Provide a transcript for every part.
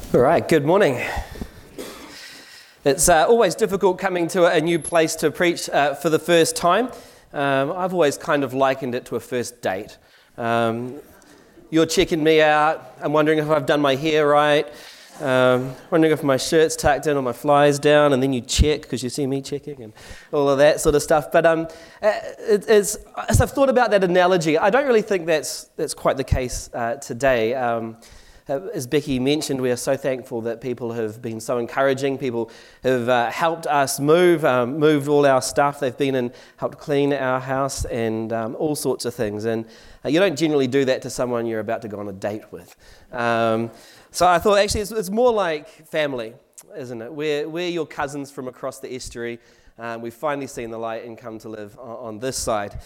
All right, good morning. It's always difficult coming to a new place to preach for the first time. I've always kind of likened it to a first date. You're checking me out. I'm wondering if I've done my hair right. Wondering if my shirt's tucked in or my fly's down, and then you check because you see me checking and all of that sort of stuff. But as I've thought about that analogy, I don't really think that's quite the case today. As Becky mentioned, we are so thankful that people have been so encouraging. People have helped us moved all our stuff. They've been and helped clean our house and all sorts of things. And you don't generally do that to someone you're about to go on a date with. So I thought actually it's more like family, isn't it? We're your cousins from across the estuary. We've finally seen the light and come to live on this side.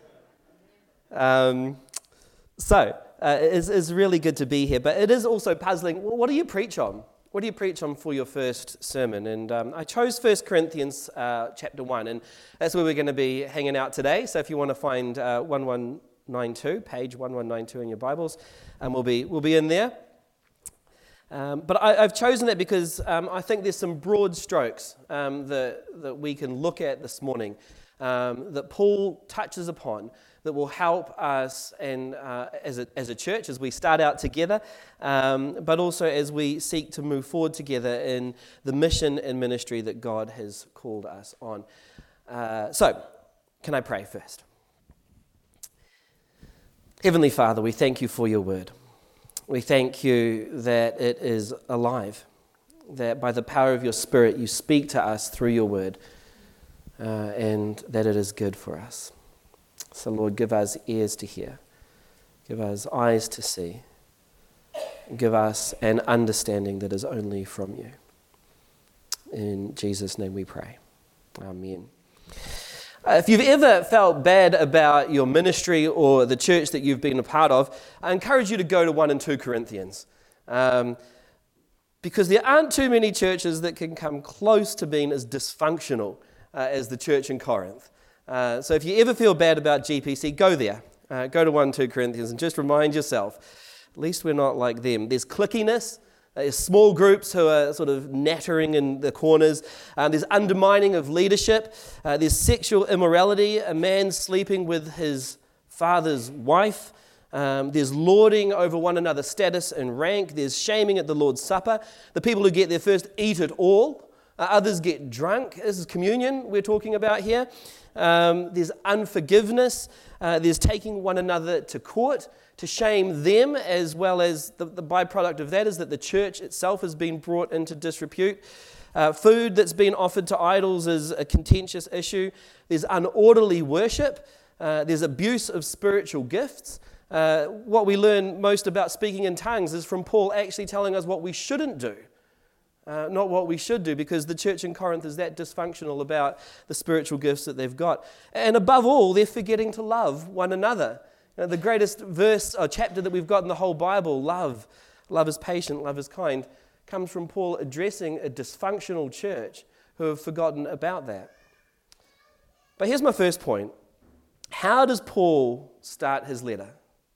It's really good to be here, but it is also puzzling. What do you preach on? What do you preach on for your first sermon? And I chose 1 Corinthians chapter 1, and that's where we're going to be hanging out today. So if you want to find 1192, page 1192 in your Bibles, we'll be in there. But I've chosen it because I think there's some broad strokes that we can look at this morning that Paul touches upon that will help us and as a church as we start out together, but also as we seek to move forward together in the mission and ministry that God has called us on. So, can I pray first? Heavenly Father, we thank you for your word. We thank you that it is alive, that by the power of your Spirit you speak to us through your word, and that it is good for us. So Lord, give us ears to hear, give us eyes to see, give us an understanding that is only from you. In Jesus' name we pray. Amen. If you've ever felt bad about your ministry or the church that you've been a part of, I encourage you to go to 1 and 2 Corinthians. Because there aren't too many churches that can come close to being as dysfunctional as the church in Corinth. So if you ever feel bad about GPC, go there. Go to 1 and 2 Corinthians and just remind yourself, at least we're not like them. There's clickiness. There's small groups who are sort of nattering in the corners. There's undermining of leadership. There's sexual immorality, a man sleeping with his father's wife. There's lording over one another's status and rank. There's shaming at the Lord's Supper. The people who get there first eat it all. Others get drunk. This is communion we're talking about here. There's unforgiveness. There's taking one another to court to shame them, as well as the byproduct of that is that the church itself has been brought into disrepute. Food that's been offered to idols is a contentious issue. There's unorderly worship. There's abuse of spiritual gifts. What we learn most about speaking in tongues is from Paul actually telling us what we shouldn't do. Not what we should do, because the church in Corinth is that dysfunctional about the spiritual gifts that they've got. And above all, they're forgetting to love one another. The greatest verse or chapter that we've got in the whole Bible, love is patient, love is kind, comes from Paul addressing a dysfunctional church who have forgotten about that. But here's my first point. How does Paul start his letter?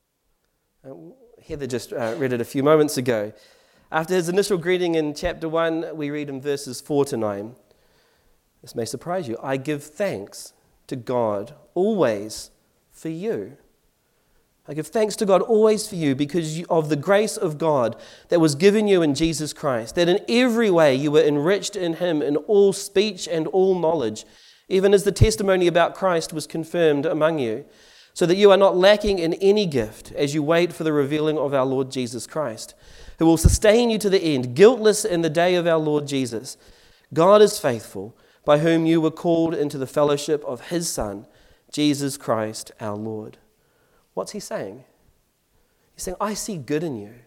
Heather just read it a few moments ago. After his initial greeting in chapter 1, we read in verses 4 to 9. This may surprise you. I give thanks to God always for you. I give thanks to God always for you because of the grace of God that was given you in Jesus Christ, that in every way you were enriched in him in all speech and all knowledge, even as the testimony about Christ was confirmed among you, so that you are not lacking in any gift as you wait for the revealing of our Lord Jesus Christ, who will sustain you to the end, guiltless in the day of our Lord Jesus. God is faithful, by whom you were called into the fellowship of his Son, Jesus Christ our Lord. What's he saying? He's saying, I see good in you.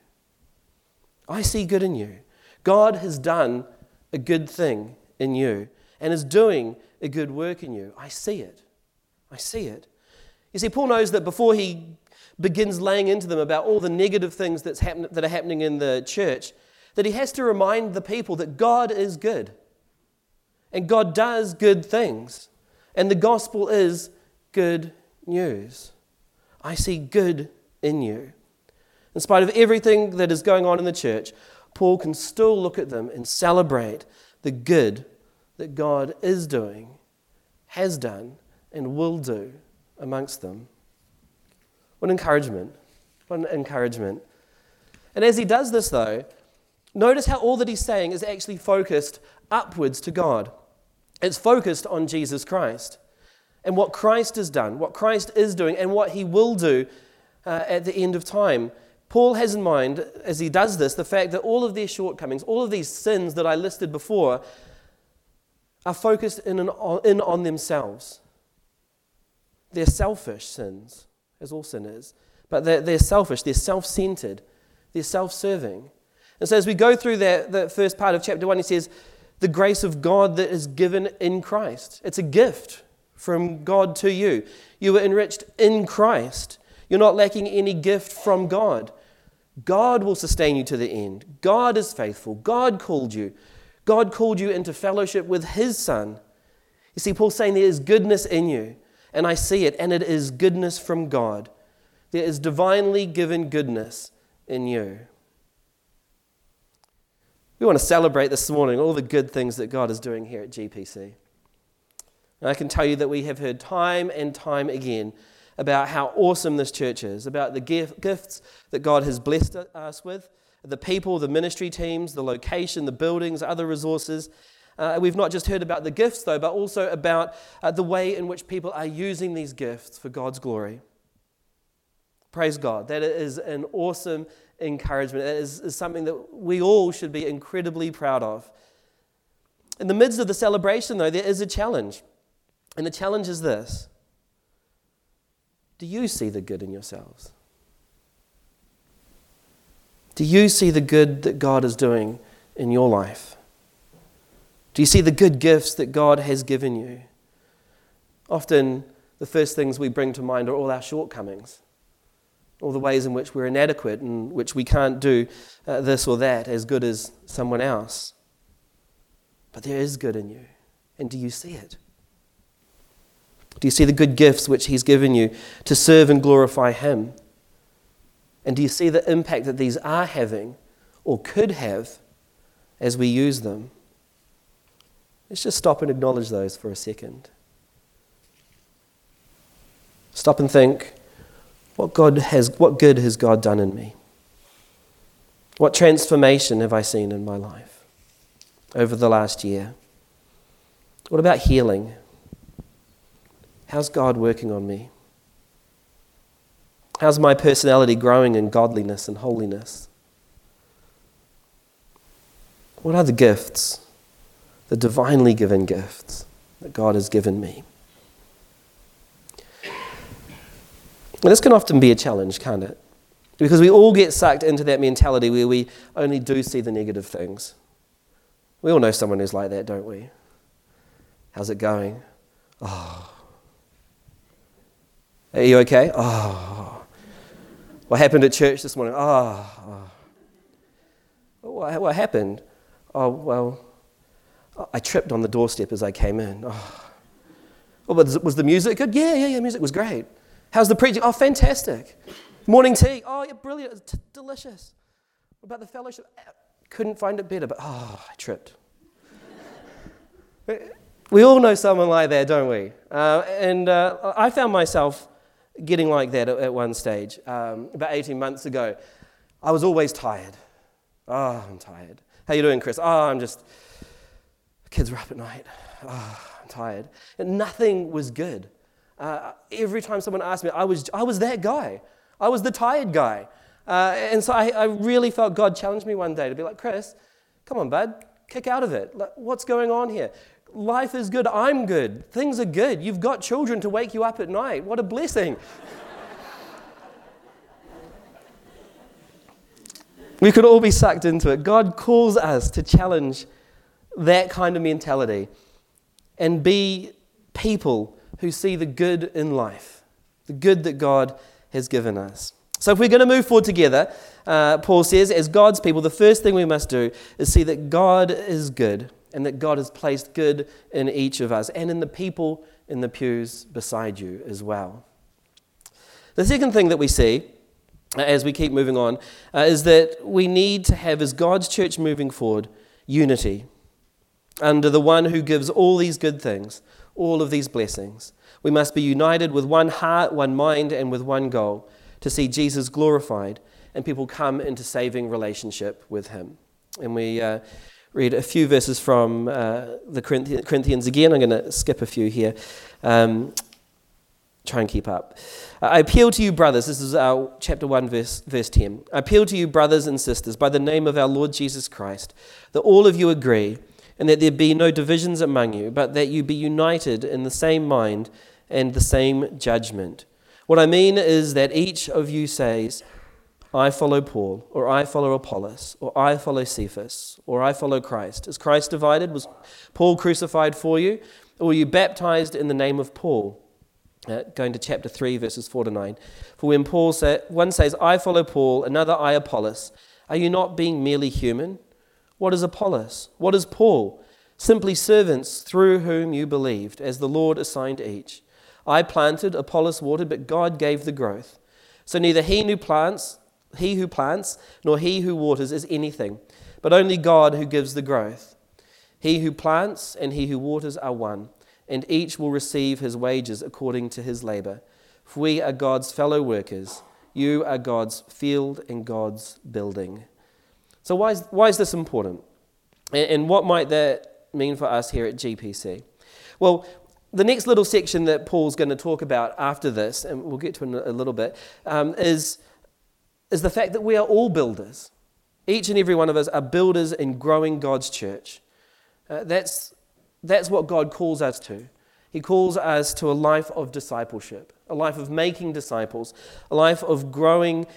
I see good in you. God has done a good thing in you and is doing a good work in you. I see it. I see it. You see, Paul knows that before he begins laying into them about all the negative things that are happening in the church, that he has to remind the people that God is good. And God does good things. And the gospel is good news. I see good in you. In spite of everything that is going on in the church, Paul can still look at them and celebrate the good that God is doing, has done, and will do amongst them. What encouragement. What an encouragement. And as he does this, though, notice how all that he's saying is actually focused upwards to God. It's focused on Jesus Christ and what Christ has done, what Christ is doing, and what he will do at the end of time. Paul has in mind, as he does this, the fact that all of their shortcomings, all of these sins that I listed before, are focused in on themselves. They're selfish sins, as all sin is. But they're selfish, they're self-centered, they're self-serving. And so as we go through the first part of chapter 1, he says, the grace of God that is given in Christ. It's a gift from God to you. You were enriched in Christ. You're not lacking any gift from God. God will sustain you to the end. God is faithful. God called you. God called you into fellowship with his Son. You see, Paul's saying there is goodness in you, and I see it, and it is goodness from God. There is divinely given goodness in you. We want to celebrate this morning all the good things that God is doing here at GPC. And I can tell you that we have heard time and time again about how awesome this church is, about the gifts that God has blessed us with, the people, the ministry teams, the location, the buildings, other resources. We've not just heard about the gifts, though, but also about the way in which people are using these gifts for God's glory. Praise God. That is an awesome encouragement. That is something that we all should be incredibly proud of. In the midst of the celebration, though, there is a challenge. And the challenge is this. Do you see the good in yourselves? Do you see the good that God is doing in your life? Do you see the good gifts that God has given you? Often, the first things we bring to mind are all our shortcomings, all the ways in which we're inadequate and which we can't do this or that as good as someone else. But there is good in you. And do you see it? Do you see the good gifts which he's given you to serve and glorify him? And do you see the impact that these are having or could have as we use them? Let's just stop and acknowledge those for a second. Stop and think, what good has God done in me? What transformation have I seen in my life over the last year? What about healing? How's God working on me? How's my personality growing in godliness and holiness? What are the gifts, the divinely given gifts that God has given me? And this can often be a challenge, can't it? Because we all get sucked into that mentality where we only do see the negative things. We all know someone who's like that, don't we? How's it going? Oh. Are you okay? Oh. What happened at church this morning? Oh. What happened? Oh, well, I tripped on the doorstep as I came in. Oh, was the music good? Yeah, music was great. How's the preaching? Oh, fantastic. Morning tea? Oh, yeah, brilliant. It's delicious. What about the fellowship? Couldn't find it better, but I tripped. We all know someone like that, don't we? And I found myself getting like that at one stage. About 18 months ago, I was always tired. Oh, I'm tired. How you doing, Chris? Oh, the kids were up at night. Oh, I'm tired. And nothing was good. Every time someone asked me, I was that guy. I was the tired guy. And so I really felt God challenged me one day to be like, Chris, come on, bud, kick out of it. Like, what's going on here? Life is good. I'm good. Things are good. You've got children to wake you up at night. What a blessing. We could all be sucked into it. God calls us to challenge that kind of mentality and be people who see the good in life, the good that God has given us. So if we're going to move forward together, Paul says, as God's people, the first thing we must do is see that God is good and that God has placed good in each of us and in the people in the pews beside you as well. The second thing that we see as we keep moving on, is that we need to have, as God's church moving forward, unity under the one who gives all these good things, all of these blessings. We must be united with one heart, one mind, and with one goal, to see Jesus glorified and people come into saving relationship with him. And we read a few verses from the Corinthians again. I'm going to skip a few here. Try and keep up. I appeal to you, brothers. This is our chapter 1, verse 10. I appeal to you, brothers and sisters, by the name of our Lord Jesus Christ, that all of you agree, and that there be no divisions among you, but that you be united in the same mind and the same judgment. What I mean is that each of you says, I follow Paul, or I follow Apollos, or I follow Cephas, or I follow Christ. Is Christ divided? Was Paul crucified for you? Or were you baptized in the name of Paul? Going to chapter 3, verses 4 to 9. For when one says, I follow Paul, another I Apollos, are you not being merely human? What is Apollos? What is Paul? Simply servants through whom you believed, as the Lord assigned each. I planted, Apollos watered, but God gave the growth. So neither he who plants, nor he who waters is anything, but only God who gives the growth. He who plants and he who waters are one, and each will receive his wages according to his labor. For we are God's fellow workers. You are God's field and God's building. So why is this important? And what might that mean for us here at GPC? Well, the next little section that Paul's going to talk about after this, and we'll get to it in a little bit, is the fact that we are all builders. Each and every one of us are builders in growing God's church. That's what God calls us to. He calls us to a life of discipleship, a life of making disciples, a life of growing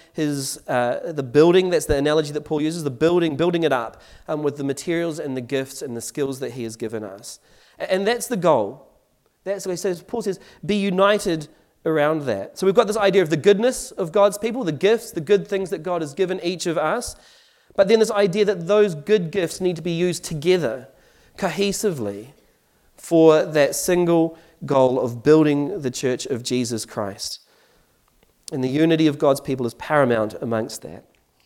the building. That's the analogy that Paul uses, the building it up with the materials and the gifts and the skills that he has given us. And that's the goal. That's what he says. Paul says, be united around that. So we've got this idea of the goodness of God's people, the gifts, the good things that God has given each of us. But then this idea that those good gifts need to be used together, cohesively, for that single goal of building the church of Jesus Christ. And the unity of God's people is paramount amongst that.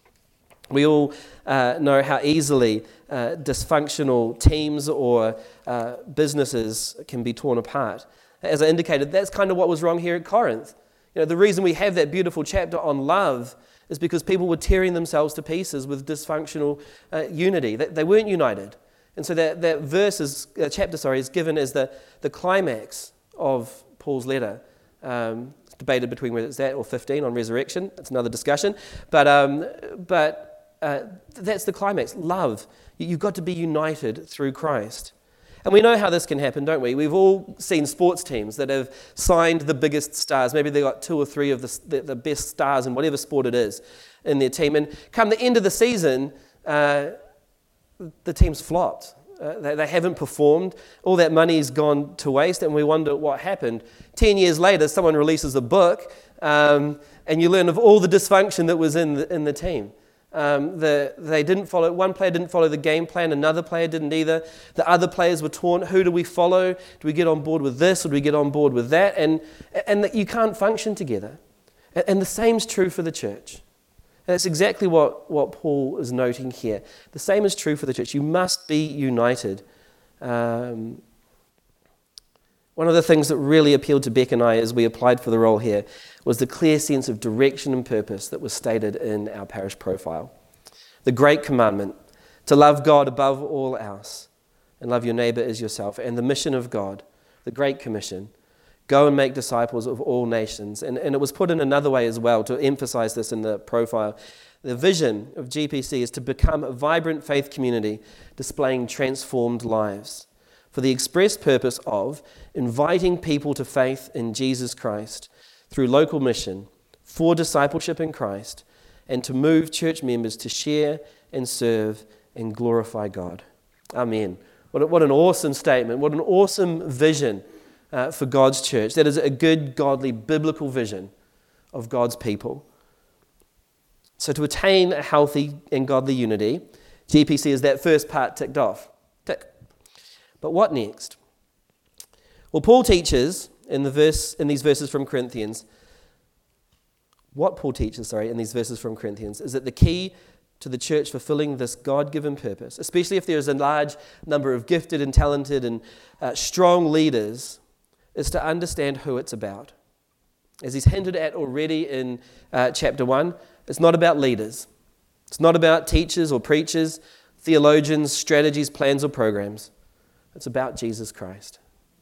We all know how easily dysfunctional teams or businesses can be torn apart. As I indicated, that's kind of what was wrong here at Corinth. The reason we have that beautiful chapter on love is because people were tearing themselves to pieces with dysfunctional unity. They weren't united. And so that chapter is given as the climax of Paul's letter. It's debated between whether it's that or 15 on resurrection. That's another discussion. But that's the climax. Love. You've got to be united through Christ. And we know how this can happen, don't we? We've all seen sports teams that have signed the biggest stars. Maybe they got 2 or 3 of the best stars in whatever sport it is in their team. And come the end of the season, the team's flopped. They haven't performed. All that money's gone to waste, and we wonder what happened. 10 years later, someone releases a book, and you learn of all the dysfunction that was in the team. They didn't follow. One player didn't follow the game plan. Another player didn't either. The other players were torn. Who do we follow? Do we get on board with this, or do we get on board with that? And you can't function together. And the same's true for the church. And that's exactly what Paul is noting here. The same is true for the church. You must be united. One of the things that really appealed to Beck and I as we applied for the role here was the clear sense of direction and purpose that was stated in our parish profile. The great commandment, to love God above all else and love your neighbor as yourself. And the mission of God, the Great Commission, go and make disciples of all nations. And it was put in another way as well to emphasize this in the profile. The vision of GPC is to become a vibrant faith community displaying transformed lives for the express purpose of inviting people to faith in Jesus Christ through local mission, for discipleship in Christ, and to move church members to share and serve and glorify God. Amen. What an awesome statement. What an awesome vision for God's church. That is a good, godly, biblical vision of God's people. So to attain a healthy and godly unity, GPC is that first part ticked off. Tick. But what next? Well, Paul teaches in these verses from Corinthians, What Paul teaches, in these verses from Corinthians is that the key to the church fulfilling this God-given purpose, especially if there is a large number of gifted and talented and strong leaders, is to understand who it's about. As he's hinted at already in chapter 1, it's not about leaders. It's not about teachers or preachers, theologians, strategies, plans, or programs. It's about Jesus Christ.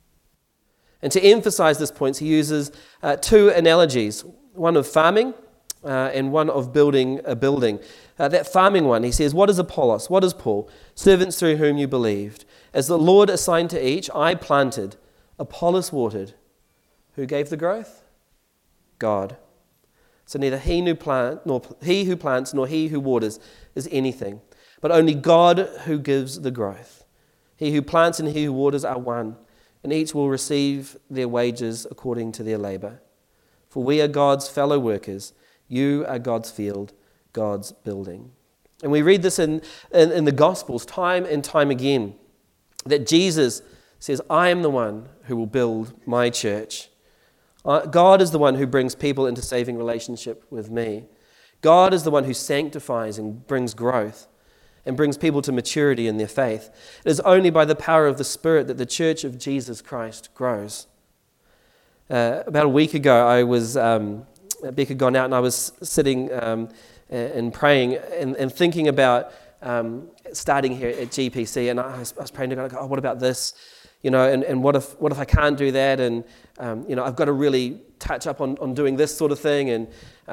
And to emphasize this point, he uses two analogies, one of farming and one of building a building. That farming one, he says, what is Apollos? What is Paul? Servants through whom you believed. As the Lord assigned to each, I planted, Apollos watered. Who gave the growth? God. So neither he who plants nor he who waters is anything, but only God who gives the growth. He who plants and he who waters are one, and each will receive their wages according to their labor. For we are God's fellow workers. You are God's field, God's building. And we read this in the Gospels time and time again, that Jesus says, I am the one who will build my church. God is the one who brings people into saving relationship with me. God is the one who sanctifies and brings growth and brings people to maturity in their faith. It is only by the power of the Spirit that the church of Jesus Christ grows. About a week ago, I was, Beck had gone out and I was sitting and praying and thinking about starting here at GPC, and I was praying to God, what about this? And what if I can't do that? And I've got to really touch up on doing this sort of thing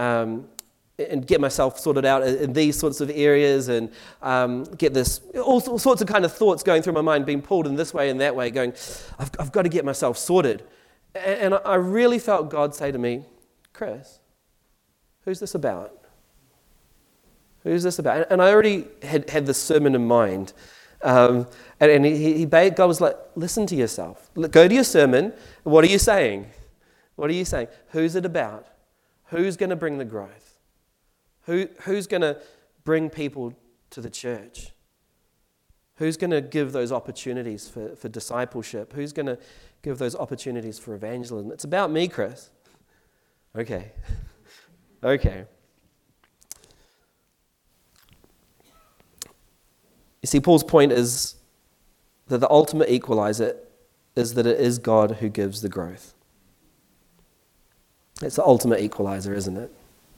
and get myself sorted out in these sorts of areas and get this all sorts of kind of thoughts going through my mind, being pulled in this way and that way, going, I've got to get myself sorted. And I really felt God say to me, Chris, who's this about? Who's this about? And I already had this sermon in mind. And God was like, listen to yourself. Go to your sermon. What are you saying? What are you saying? Who's it about? Who's going to bring the growth? Who's going to bring people to the church? Who's going to give those opportunities for discipleship? Who's going to give those opportunities for evangelism? It's about me, Chris. Okay. You see, Paul's point is that the ultimate equalizer is that it is God who gives the growth. It's the ultimate equalizer, isn't it?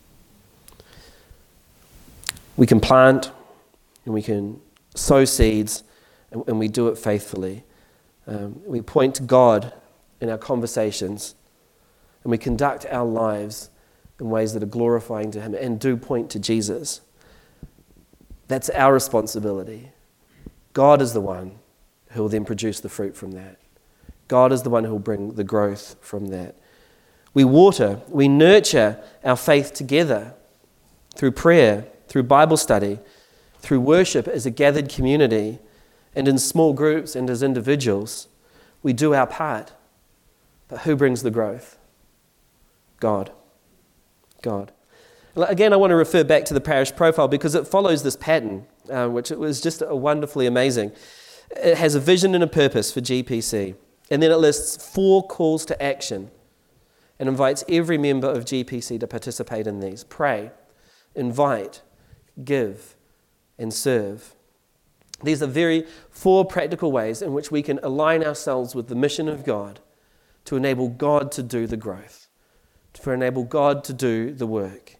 We can plant and we can sow seeds and we do it faithfully. We point to God in our conversations and we conduct our lives in ways that are glorifying to Him and do point to Jesus. That's our responsibility. God is the one who will then produce the fruit from that. God is the one who will bring the growth from that. We water, we nurture our faith together through prayer, through Bible study, through worship as a gathered community, and in small groups and as individuals. We do our part. But who brings the growth? God. Again, I want to refer back to the parish profile because it follows this pattern, which it was just wonderfully amazing. It has a vision and a purpose for GPC. And then it lists 4 calls to action and invites every member of GPC to participate in these. Pray, invite, give, and serve. These are 4 practical ways in which we can align ourselves with the mission of God to enable God to do the growth, to enable God to do the work.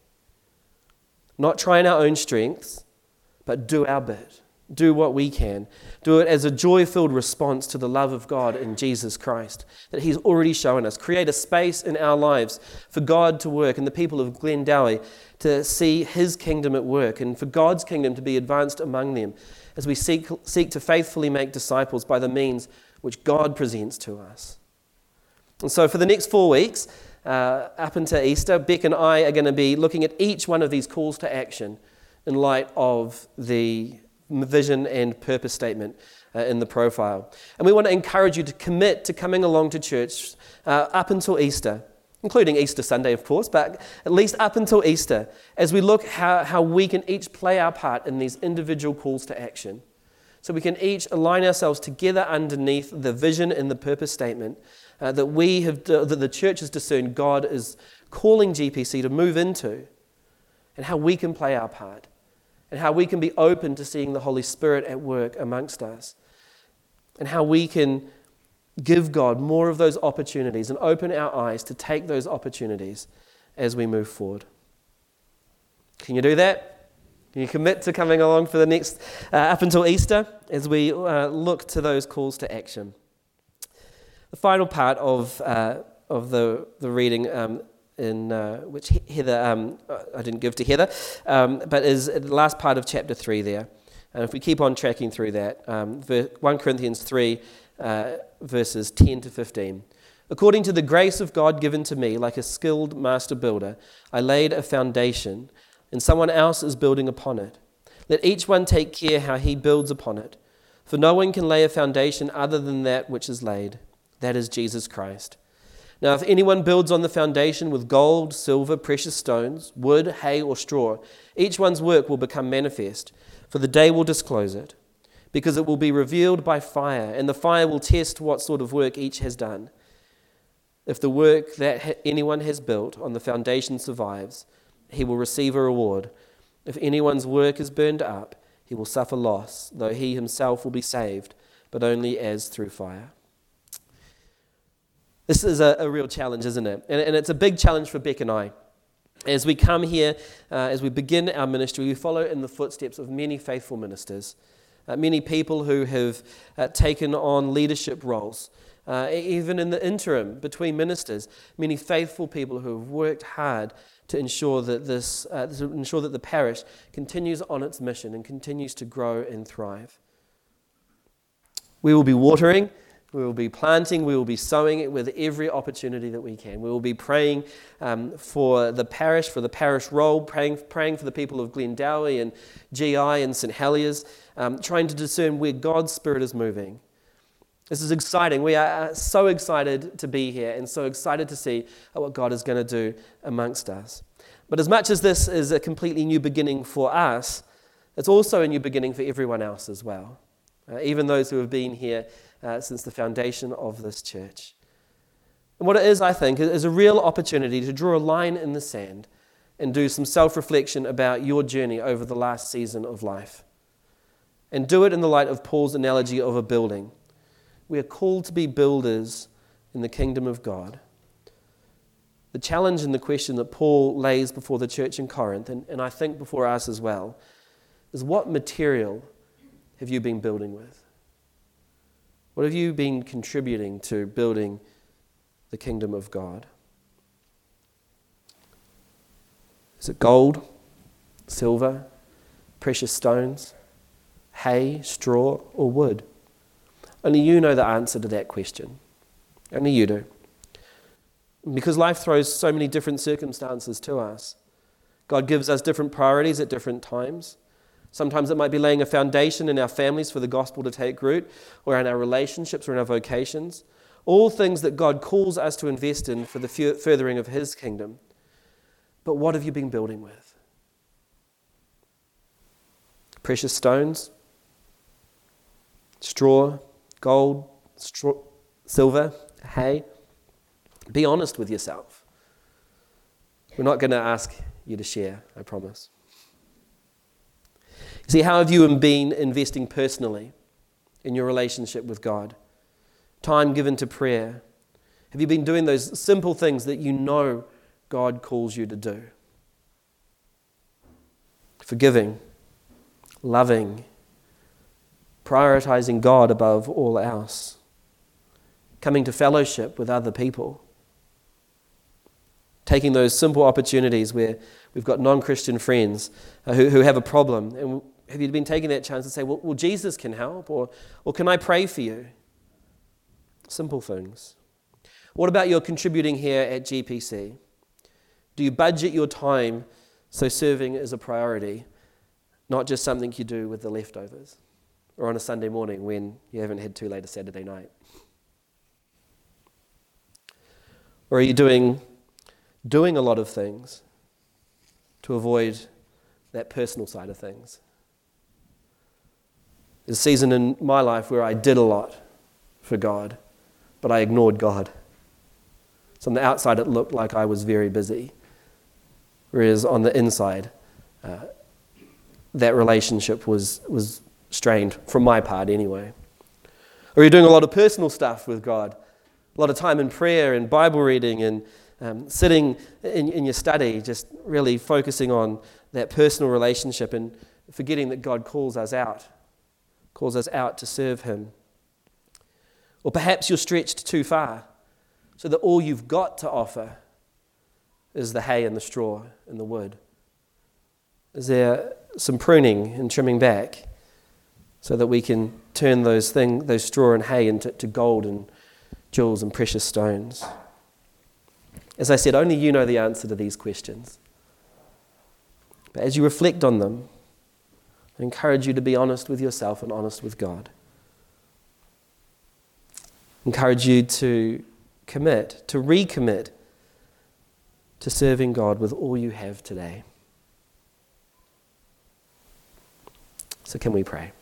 Not try in our own strengths, but do our bit. Do what we can. Do it as a joy-filled response to the love of God in Jesus Christ that He's already shown us. Create a space in our lives for God to work and the people of Glendowie to see His kingdom at work and for God's kingdom to be advanced among them as we seek to faithfully make disciples by the means which God presents to us. And so for the next 4 weeks, up until Easter, Beck and I are going to be looking at each one of these calls to action in light of the vision and purpose statement in the profile. And we want to encourage you to commit to coming along to church up until Easter, including Easter Sunday, of course, but at least up until Easter, as we look how we can each play our part in these individual calls to action so we can each align ourselves together underneath the vision and the purpose statement that the church has discerned God is calling GPC to move into, and how we can play our part, and how we can be open to seeing the Holy Spirit at work amongst us, and how we can give God more of those opportunities and open our eyes to take those opportunities as we move forward. Can you do that? Can you commit to coming along for the next, up until Easter, as we look to those calls to action? The final part of the reading, which Heather, I didn't give to Heather, but is the last part of chapter 3 there. And if we keep on tracking through that, 1 Corinthians 3, verses 10 to 15. According to the grace of God given to me, like a skilled master builder, I laid a foundation, and someone else is building upon it. Let each one take care how he builds upon it. For no one can lay a foundation other than that which is laid, that is Jesus Christ. Now, if anyone builds on the foundation with gold, silver, precious stones, wood, hay, or straw, each one's work will become manifest, for the day will disclose it, because it will be revealed by fire, and the fire will test what sort of work each has done. If the work that anyone has built on the foundation survives, he will receive a reward. If anyone's work is burned up, he will suffer loss, though he himself will be saved, but only as through fire. This is a real challenge, isn't it? And it's a big challenge for Beck and I. As we come here, as we begin our ministry, we follow in the footsteps of many faithful ministers, many people who have taken on leadership roles, even in the interim between ministers, many faithful people who have worked hard to ensure that the parish continues on its mission and continues to grow and thrive. We will be watering, we will be planting, we will be sowing it with every opportunity that we can. We will be praying for the parish role, praying for the people of Glendowie and GI and St Heliers, trying to discern where God's Spirit is moving. This is exciting. We are so excited to be here and so excited to see what God is going to do amongst us. But as much as this is a completely new beginning for us, it's also a new beginning for everyone else as well, even those who have been here since the foundation of this church. And what it is, I think, is a real opportunity to draw a line in the sand and do some self-reflection about your journey over the last season of life. And do it in the light of Paul's analogy of a building. We are called to be builders in the kingdom of God. The challenge and the question that Paul lays before the church in Corinth, and I think before us as well, is what material have you been building with? What have you been contributing to building the kingdom of God? Is it gold, silver, precious stones, hay, straw, or wood? Only you know the answer to that question. Only you do. Because life throws so many different circumstances to us. God gives us different priorities at different times. Sometimes it might be laying a foundation in our families for the gospel to take root, or in our relationships, or in our vocations. All things that God calls us to invest in for the furthering of His kingdom. But what have you been building with? Precious stones? Straw? Gold? Silver? Hay? Be honest with yourself. We're not going to ask you to share, I promise. See, how have you been investing personally in your relationship with God? Time given to prayer. Have you been doing those simple things that you know God calls you to do? Forgiving, loving, prioritizing God above all else, coming to fellowship with other people, taking those simple opportunities where we've got non-Christian friends who have a problem, and have you been taking that chance to say, well, Jesus can help, or can I pray for you? Simple things. What about your contributing here at GPC? Do you budget your time so serving is a priority, not just something you do with the leftovers, or on a Sunday morning when you haven't had too late a Saturday night? Or are you doing a lot of things to avoid that personal side of things? There's a season in my life where I did a lot for God, but I ignored God. So on the outside it looked like I was very busy, whereas on the inside that relationship was strained, from my part anyway. Or you're doing a lot of personal stuff with God, a lot of time in prayer and Bible reading and sitting in your study, just really focusing on that personal relationship and forgetting that God calls us out to serve Him. Or perhaps you're stretched too far, so that all you've got to offer is the hay and the straw and the wood. Is there some pruning and trimming back so that we can turn those straw and hay into gold and jewels and precious stones? As I said, only you know the answer to these questions. But as you reflect on them, I encourage you to be honest with yourself and honest with God. I encourage you to recommit to serving God with all you have today. So can we pray?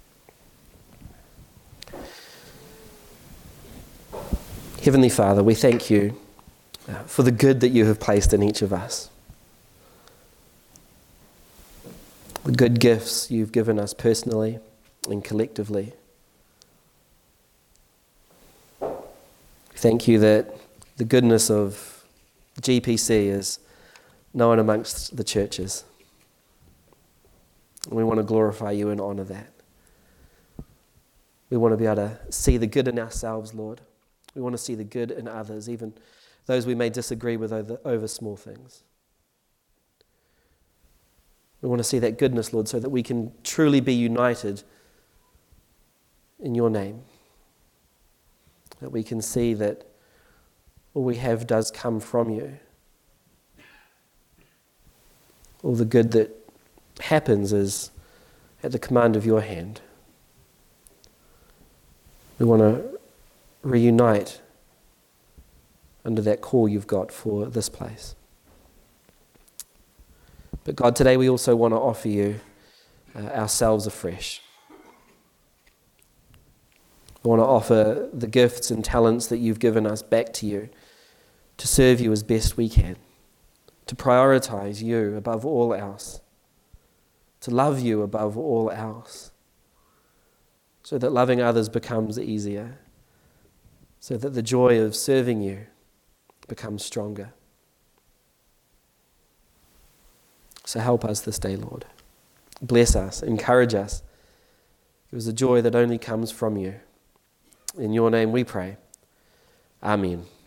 Heavenly Father, we thank you for the good that you have placed in each of us. The good gifts you've given us personally and collectively. Thank you that the goodness of GPC is known amongst the churches. We want to glorify you and honour that. We want to be able to see the good in ourselves, Lord. We want to see the good in others, even those we may disagree with over small things. We want to see that goodness, Lord, so that we can truly be united in your name. That we can see that all we have does come from you. All the good that happens is at the command of your hand. We want to reunite under that call you've got for this place. But God, today we also want to offer you ourselves afresh. We want to offer the gifts and talents that you've given us back to you to serve you as best we can, to prioritize you above all else, to love you above all else, so that loving others becomes easier, so that the joy of serving you becomes stronger. So help us this day, Lord. Bless us, encourage us. It was a joy that only comes from you. In your name we pray. Amen.